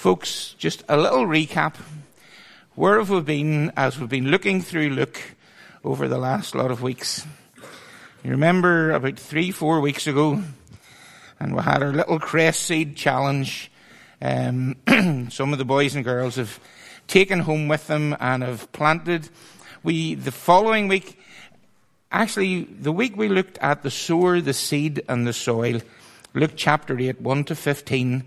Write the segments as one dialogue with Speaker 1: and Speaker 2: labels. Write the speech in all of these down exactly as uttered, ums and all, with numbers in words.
Speaker 1: Folks, just a little recap. Where have we been as we've been looking through Luke over the last lot of weeks? You remember about three, four weeks ago, and we had our little cress seed challenge. Um, some of the boys and girls have taken home with them and have planted. We, the following week, actually the week we looked at the sower, the seed and the soil, Luke chapter eight, one to fifteen,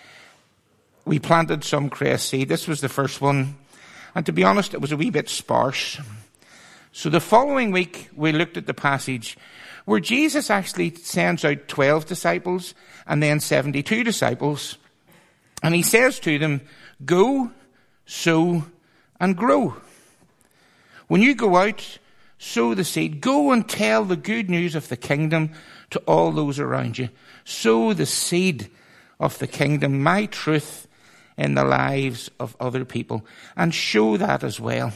Speaker 1: we planted some cress seed. This was the first one. And to be honest, it was a wee bit sparse. So the following week, we looked at the passage where Jesus actually sends out twelve disciples and then seventy-two disciples. And he says to them, go, sow, and grow. When you go out, sow the seed. Go and tell the good news of the kingdom to all those around you. Sow the seed of the kingdom, my truth, in the lives of other people, and show that as well.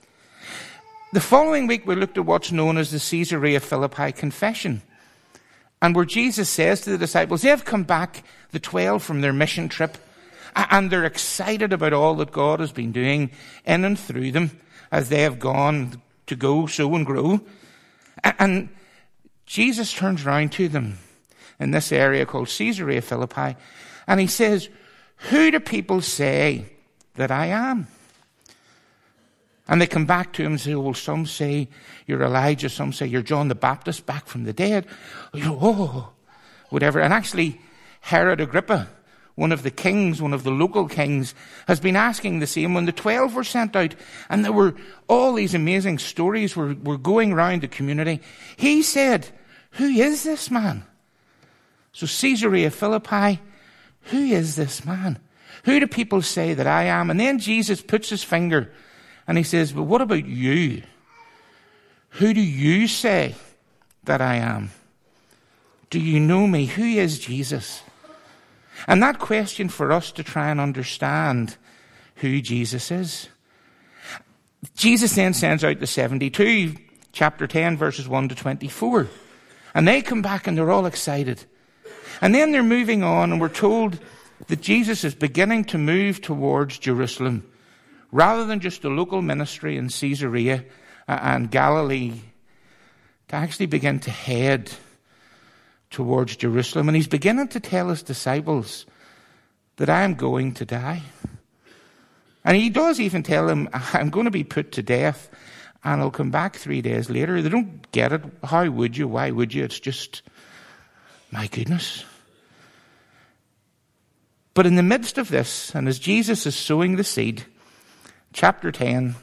Speaker 1: The following week we looked at what's known as the Caesarea Philippi confession, and where Jesus says to the disciples, they have come back, the twelve, from their mission trip, and they're excited about all that God has been doing in and through them as they have gone to go, sow and grow. And Jesus turns around to them in this area called Caesarea Philippi, and he says, who do people say that I am? And they come back to him and say, well, some say you're Elijah, some say you're John the Baptist back from the dead. Oh, whatever. And actually, Herod Agrippa, one of the kings, one of the local kings, has been asking the same when the twelve were sent out. And there were all these amazing stories were, were going around the community. He said, who is this man? So Caesarea Philippi, who is this man? Who do people say that I am? And then Jesus puts his finger and he says, but what about you? Who do you say that I am? Do you know me? Who is Jesus? And that question for us to try and understand who Jesus is. Jesus then sends out the seventy-two, chapter ten, verses one to twenty-four. And they come back and they're all excited. And then they're moving on, and we're told that Jesus is beginning to move towards Jerusalem, rather than just a local ministry in Caesarea and Galilee, to actually begin to head towards Jerusalem. And he's beginning to tell his disciples that I am going to die. And he does even tell them, I'm going to be put to death, and I'll come back three days later. They don't get it. How would you? Why would you? It's just, my goodness. But in the midst of this, and as Jesus is sowing the seed, chapter ten,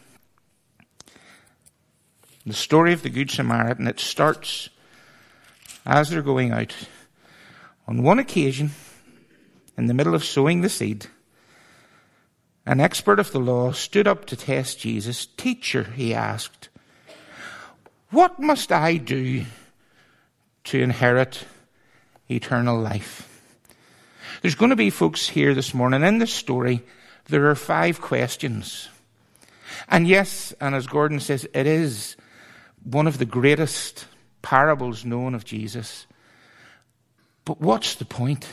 Speaker 1: the story of the Good Samaritan, it starts as they're going out. On one occasion, in the middle of sowing the seed, an expert of the law stood up to test Jesus. Teacher, he asked, what must I do to inherit eternal life? There's going to be folks here this morning in this story. There are five questions. And yes, and as Gordon says, it is one of the greatest parables known of Jesus. But what's the point?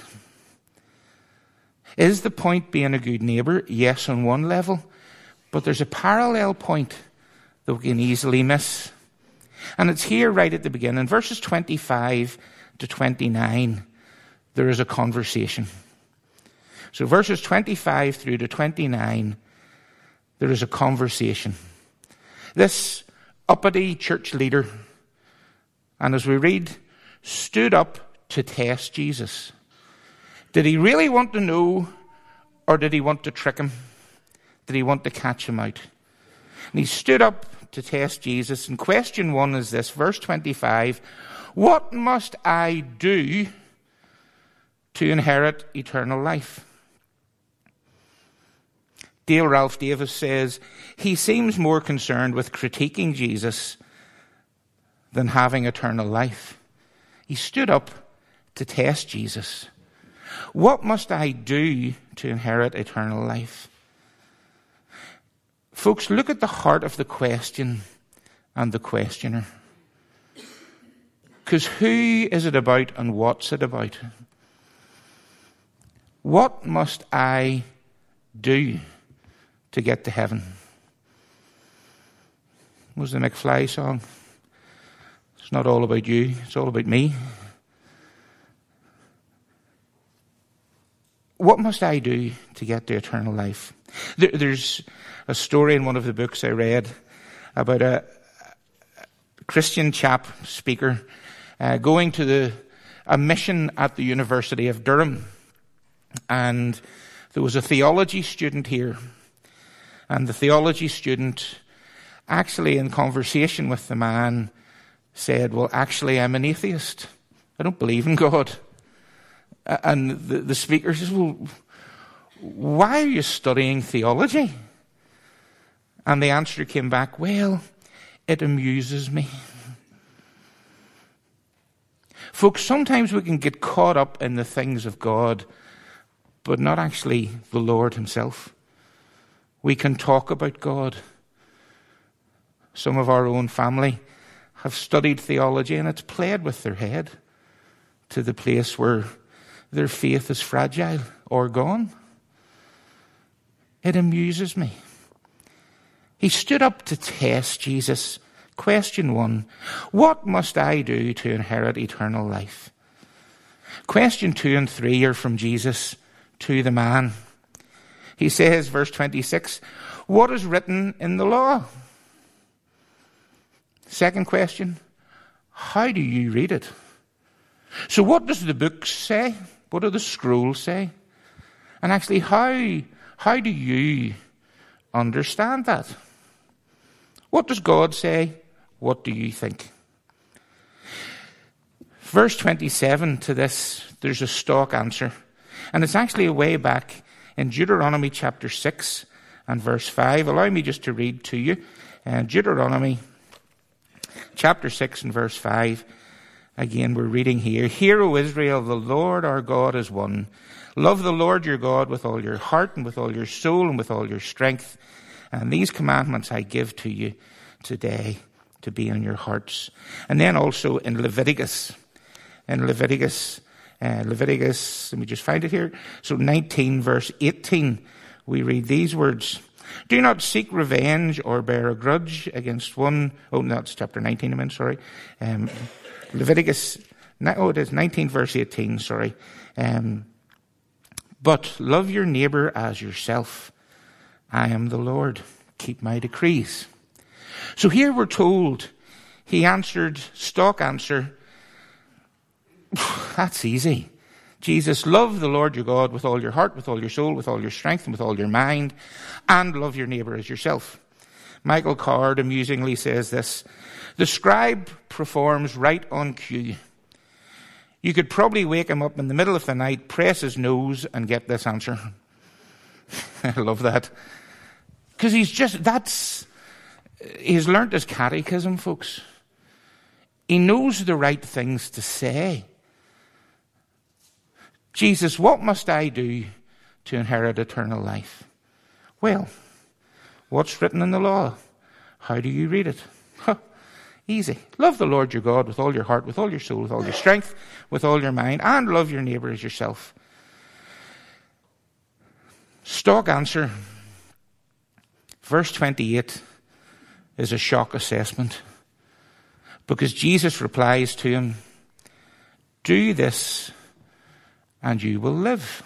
Speaker 1: Is the point being a good neighbour? Yes, on one level. But there's a parallel point that we can easily miss. And it's here right at the beginning. Verses twenty-five to twenty-nine, there is a conversation. So verses twenty-five through to twenty-nine, there is a conversation. This uppity church leader, and as we read, stood up to test Jesus. Did he really want to know, or did he want to trick him? Did he want to catch him out? And he stood up to test Jesus. And question one is this, verse twenty-five, what must I do to inherit eternal life? Dale Ralph Davis says, he seems more concerned with critiquing Jesus than having eternal life. He stood up to test Jesus. What must I do to inherit eternal life? Folks, look at the heart of the question and the questioner. Because who is it about and what's it about? What must I do to get to heaven? What was the McFly song? It's not all about you, it's all about me. What must I do to get to eternal life? There, there's a story in one of the books I read about a Christian chap, speaker, uh, going to the, a mission at the University of Durham. And there was a theology student here. And the theology student, actually in conversation with the man, said, well, actually, I'm an atheist. I don't believe in God. And the, the speaker says, well, why are you studying theology? And the answer came back, well, it amuses me. Folks, sometimes we can get caught up in the things of God, but not actually the Lord himself. We can talk about God. Some of our own family have studied theology and it's played with their head to the place where their faith is fragile or gone. It amuses me. He stood up to test Jesus. Question one, what must I do to inherit eternal life? Question two and three are from Jesus to the man. He says, verse twenty-six, what is written in the law? Second question, how do you read it? So what does the book say? What do the scrolls say? And actually, how, how do you understand that? What does God say? What do you think? Verse twenty-seven to this, there's a stock answer. And it's actually a way back in Deuteronomy chapter six and verse five. Allow me just to read to you. Uh, Deuteronomy chapter six and verse five. Again, we're reading here. Hear, O Israel, the Lord our God is one. Love the Lord your God with all your heart and with all your soul and with all your strength. And these commandments I give to you today to be in your hearts. And then also in Leviticus. In Leviticus, uh, Leviticus, let me just find it here. So nineteen verse eighteen, we read these words. Do not seek revenge or bear a grudge against one. Oh, no, it's chapter nineteen, I mean, sorry. Um, Leviticus, oh, it is nineteen verse eighteen, sorry. Um, but love your neighbor as yourself. I am the Lord. Keep my decrees. So here we're told he answered, stock answer, that's easy. Jesus, love the Lord your God with all your heart, with all your soul, with all your strength, and with all your mind, and love your neighbor as yourself. Michael Card amusingly says this, the scribe performs right on cue. You could probably wake him up in the middle of the night, press his nose, and get this answer. I love that. Because he's just, that's, he's learnt his catechism, folks. He knows the right things to say. Jesus, what must I do to inherit eternal life? Well, what's written in the law? How do you read it? Huh, easy. Love the Lord your God with all your heart, with all your soul, with all your strength, with all your mind, and love your neighbor as yourself. Stock answer. Verse twenty-eight is a shock assessment. Because Jesus replies to him, do this and you will live.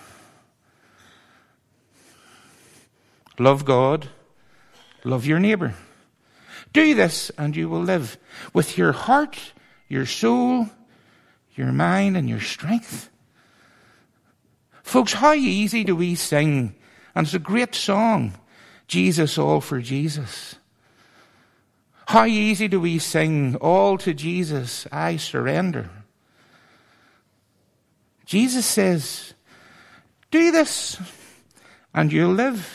Speaker 1: Love God, love your neighbor. Do this and you will live with your heart, your soul, your mind, and your strength. Folks, how easy do we sing? And it's a great song, Jesus, all for Jesus. How easy do we sing, all to Jesus, I surrender. Jesus says, do this and you'll live.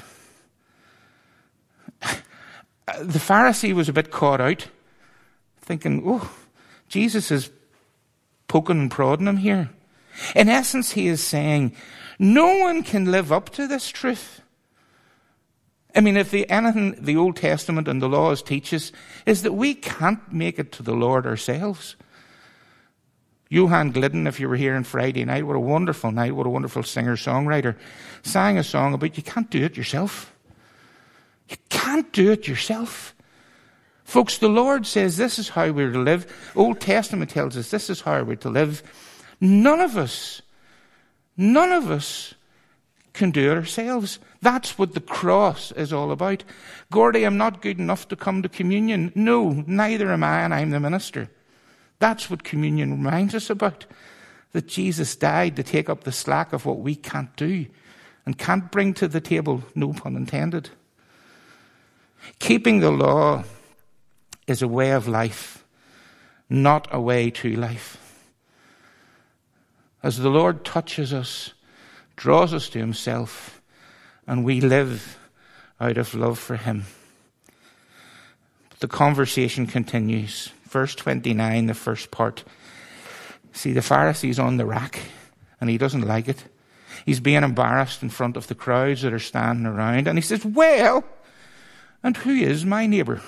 Speaker 1: The Pharisee was a bit caught out, thinking, oh, Jesus is poking and prodding him here. In essence, he is saying, no one can live up to this truth. I mean, if the, anything the Old Testament and the laws teach us is that we can't make it to the Lord ourselves. Johan Glidden, if you were here on Friday night, what a wonderful night, what a wonderful singer-songwriter, sang a song about you can't do it yourself. You can't do it yourself. Folks, the Lord says this is how we're to live. Old Testament tells us this is how we're to live. None of us, none of us can do it ourselves. That's what the cross is all about. Gordy, I'm not good enough to come to communion. No, neither am I, and I'm the minister. That's what communion reminds us about. That Jesus died to take up the slack of what we can't do and can't bring to the table, no pun intended. Keeping the law is a way of life, not a way to life. As the Lord touches us, draws us to himself, and we live out of love for him. But the conversation continues. Verse twenty-nine, the first part. See, the Pharisee's on the rack, and he doesn't like it. He's being embarrassed in front of the crowds that are standing around, and he says, well, and who is my neighbour?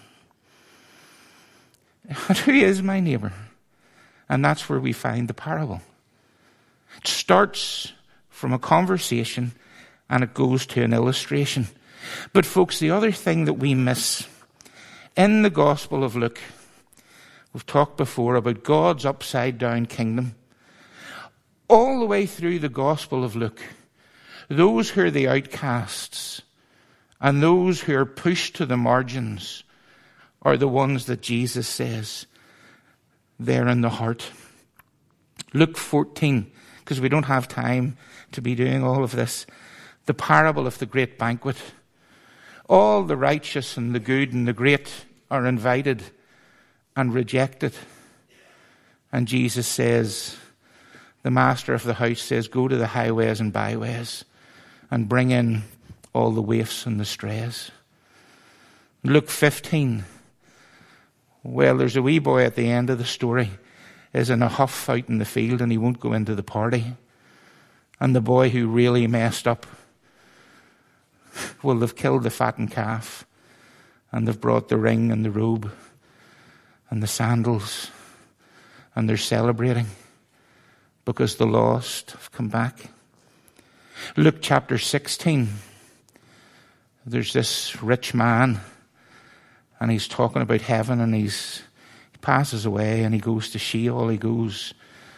Speaker 1: And who is my neighbour? And that's where we find the parable. It starts from a conversation and it goes to an illustration. But folks, the other thing that we miss in the Gospel of Luke, we've talked before about God's upside down kingdom. All the way through the Gospel of Luke, those who are the outcasts and those who are pushed to the margins are the ones that Jesus says they're in the heart. Luke fourteen, because we don't have time to be doing all of this. The parable of the great banquet. All the righteous and the good and the great are invited and rejected. And Jesus says, the master of the house says, go to the highways and byways and bring in all the waifs and the strays. Luke fifteen. Well, there's a wee boy at the end of the story is in a huff out in the field and he won't go into the party. And the boy who really messed up, well, they've killed the fattened calf and they've brought the ring and the robe and the sandals and they're celebrating because the lost have come back. Luke chapter sixteen. There's this rich man and he's talking about heaven and he's he passes away and he goes to Sheol, he goes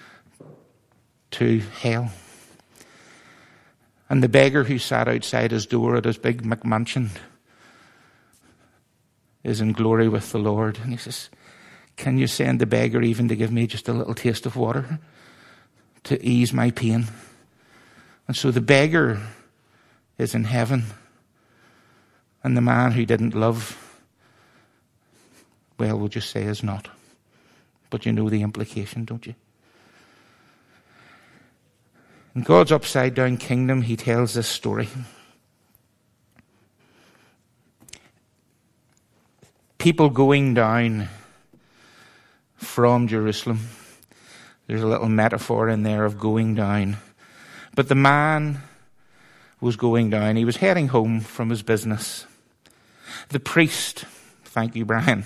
Speaker 1: to hell. And the beggar who sat outside his door at his big McMansion is in glory with the Lord. And he says, can you send the beggar even to give me just a little taste of water to ease my pain? And so the beggar is in heaven. And the man who didn't love, well, we'll just say is not. But you know the implication, don't you? In God's upside down kingdom, he tells this story. People going down from Jerusalem. There's a little metaphor in there of going down. But the man was going down. He was heading home from his business. The priest, thank you, Brian,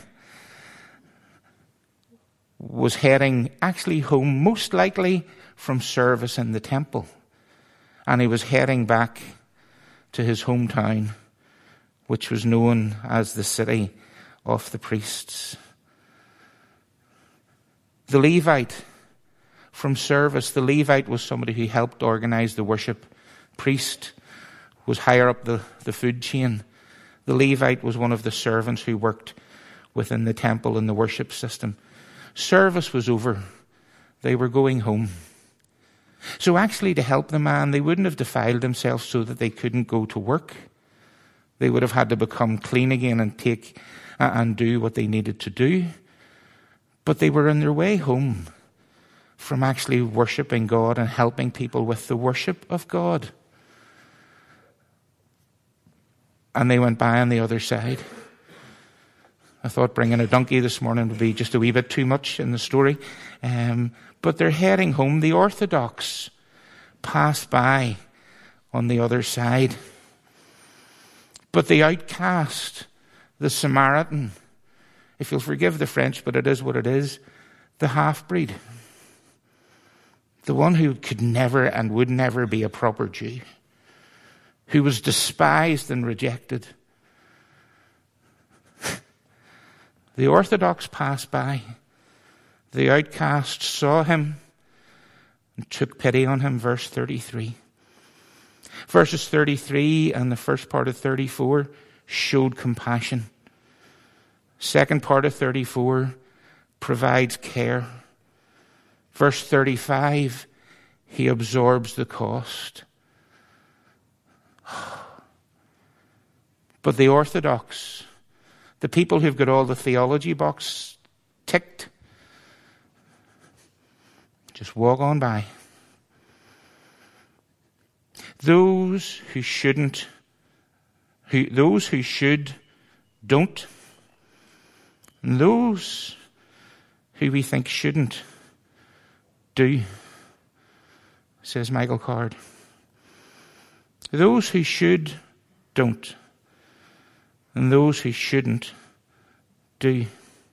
Speaker 1: was heading actually home, most likely from service in the temple. And he was heading back to his hometown, which was known as the city of the priests. The Levite from service, the Levite was somebody who helped organize the worship. Priest was higher up the, the food chain. The Levite was one of the servants who worked within the temple and the worship system. Service was over. They were going home. So actually, to help the man, they wouldn't have defiled themselves so that they couldn't go to work. They would have had to become clean again and take uh, and do what they needed to do. But they were on their way home from actually worshipping God and helping people with the worship of God. And they went by on the other side. I thought bringing a donkey this morning would be just a wee bit too much in the story. Um, but they're heading home. The Orthodox pass by on the other side. But the outcast, the Samaritan, if you'll forgive the French, but it is what it is, the half-breed, The one who could never and would never be a proper Jew, who was despised and rejected. The Orthodox passed by. The outcast saw him and took pity on him. Verse thirty-three. Verses thirty-three and the first part of thirty-four showed compassion. Second part of thirty-four provides care. Verse thirty-five, he absorbs the cost. But the Orthodox, the people who've got all the theology box ticked, just walk on by. Those who shouldn't, who those who should, don't. And those who we think shouldn't, do, says Michael Card. Those who should, don't. And those who shouldn't, do.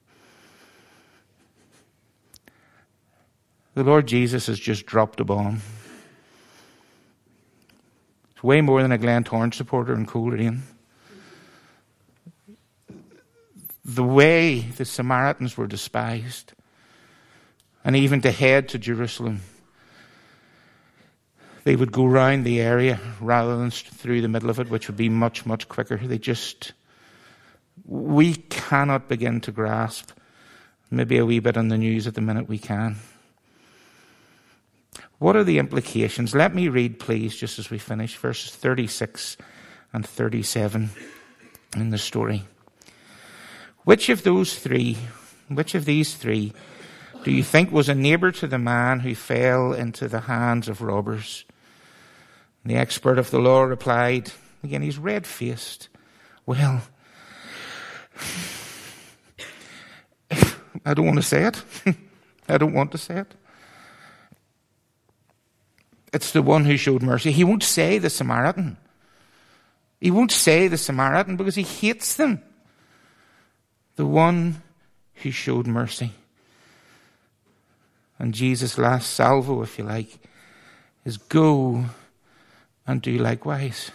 Speaker 1: The Lord Jesus has just dropped a bomb. It's way more than a Glentoran supporter in Coleraine. The way the Samaritans were despised, and even to head to Jerusalem, they would go round the area rather than through the middle of it, which would be much, much quicker. They just, we cannot begin to grasp. Maybe a wee bit on the news at the minute we can. What are the implications? Let me read, please, just as we finish, verses thirty-six and thirty-seven in the story. Which of those three, which of these three, do you think was a neighbor to the man who fell into the hands of robbers? And the expert of the law replied, again, he's red-faced. Well, I don't want to say it. I don't want to say it. It's the one who showed mercy. He won't say the Samaritan. He won't say the Samaritan because he hates them. The one who showed mercy. And Jesus' last salvo, if you like, is go and do likewise.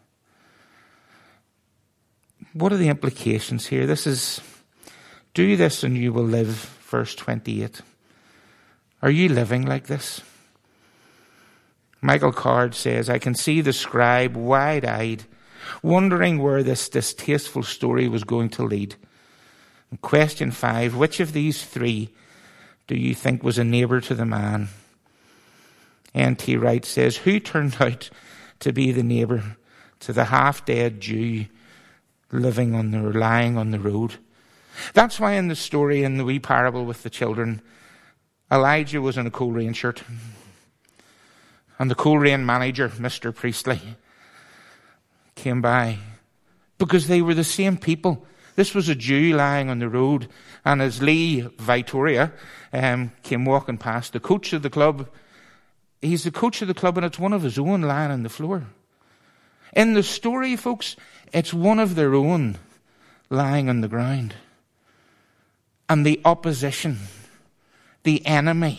Speaker 1: What are the implications here? This is, do this and you will live, verse twenty-eight. Are you living like this? Michael Card says, I can see the scribe wide-eyed, wondering where this distasteful story was going to lead. And question five, which of these three do you think was a neighbor to the man? N T Wright says, who turned out to be the neighbor to the half-dead Jew living on the, lying on the road? That's why in the story, in the wee parable with the children, Elijah was in a Coleraine shirt. And the Coleraine manager, Mister Priestley, came by. Because they were the same people. This was a Jew lying on the road, and as Lee Vitoria um, came walking past, the coach of the club, he's the coach of the club, and it's one of his own lying on the floor. In the story, folks, it's one of their own lying on the ground. And the opposition, the enemy,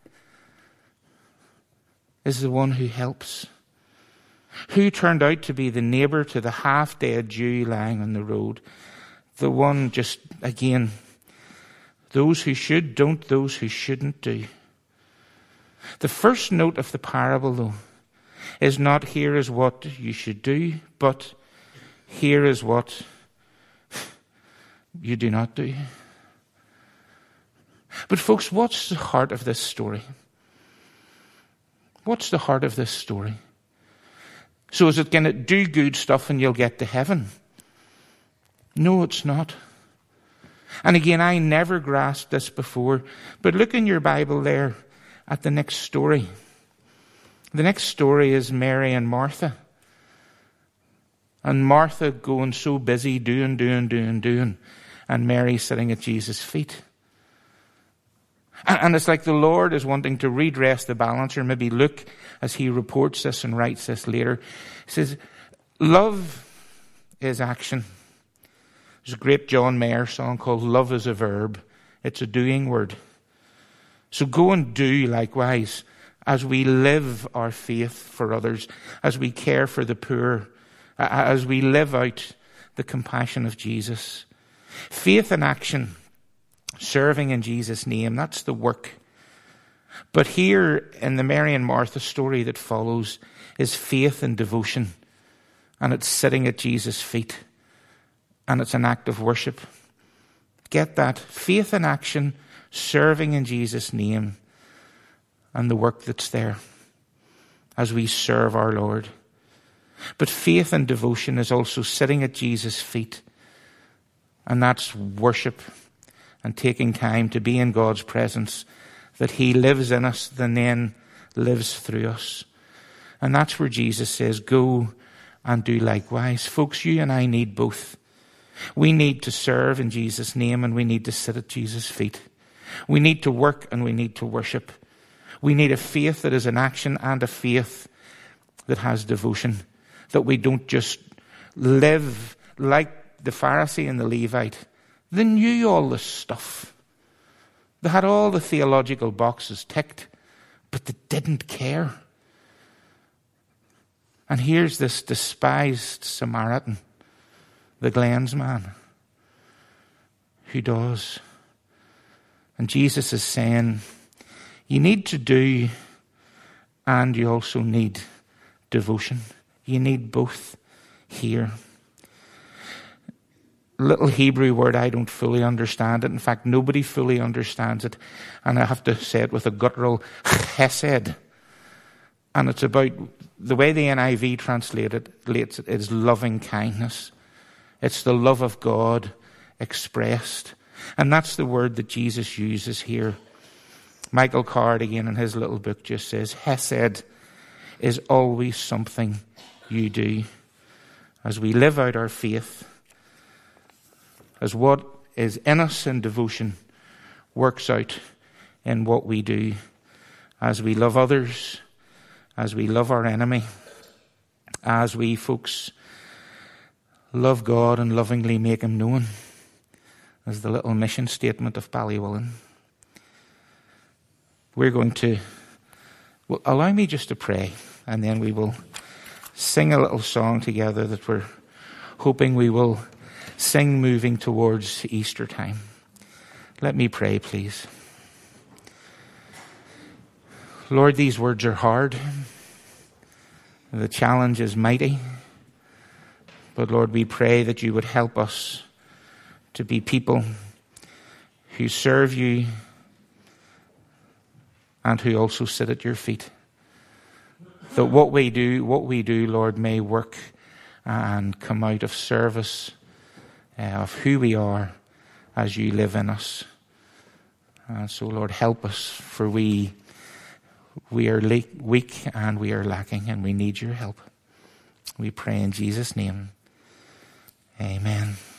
Speaker 1: is the one who helps. Who turned out to be the neighbor to the half-dead Jew lying on the road? The one, just again, those who should don't, those who shouldn't do. The first note of the parable, though, is not here is what you should do, but here is what you do not do. But folks, what's the heart of this story? What's the heart of this story? So is it going to do good stuff and you'll get to heaven? No, it's not. And again, I never grasped this before, but look in your Bible there at the next story. The next story is Mary and Martha. And Martha going so busy doing, doing, doing, doing, and Mary sitting at Jesus' feet. And it's like the Lord is wanting to redress the balance, or maybe Luke, as he reports this and writes this later, says, love is action. There's a great John Mayer song called Love is a Verb. It's a doing word. So go and do likewise as we live our faith for others, as we care for the poor, as we live out the compassion of Jesus. Faith in action, serving in Jesus' name, that's the work. But here in the Mary and Martha story that follows is faith and devotion. And it's sitting at Jesus' feet. And it's an act of worship. Get that? Faith in action, serving in Jesus' name, and the work that's there as we serve our Lord. But faith and devotion is also sitting at Jesus' feet. And that's worship and taking time to be in God's presence, that he lives in us and then lives through us. And that's where Jesus says, go and do likewise. Folks, you and I need both. We need to serve in Jesus' name, and we need to sit at Jesus' feet. We need to work and we need to worship. We need a faith that is in action and a faith that has devotion. That we don't just live like the Pharisee and the Levite. They knew all this stuff. They had all the theological boxes ticked, but they didn't care. And here's this despised Samaritan, the Glens man, who does. And Jesus is saying, you need to do, and you also need devotion. You need both here. Little Hebrew word, I don't fully understand it. In fact, nobody fully understands it. And I have to say it with a guttural chesed. And it's about, the way the N I V translates it is loving kindness. It's the love of God expressed. And that's the word that Jesus uses here. Michael Card, again, in his little book, just says, Hesed is always something you do. As we live out our faith, as what is in us in devotion works out in what we do, as we love others, as we love our enemy, as we, folks, love God and lovingly make him known, as the little mission statement of Ballywillan. We're going to, well, allow me just to pray, and then we will sing a little song together that we're hoping we will sing moving towards Easter time. Let me pray, please. Lord, these words are hard. The challenge is mighty. But Lord, we pray that you would help us to be people who serve you and who also sit at your feet. That what we do, what we do, Lord, may work and come out of service uh, of who we are as you live in us. And so, Lord, help us, for we we are le- weak and we are lacking, and we need your help. We pray in Jesus' name. Amen.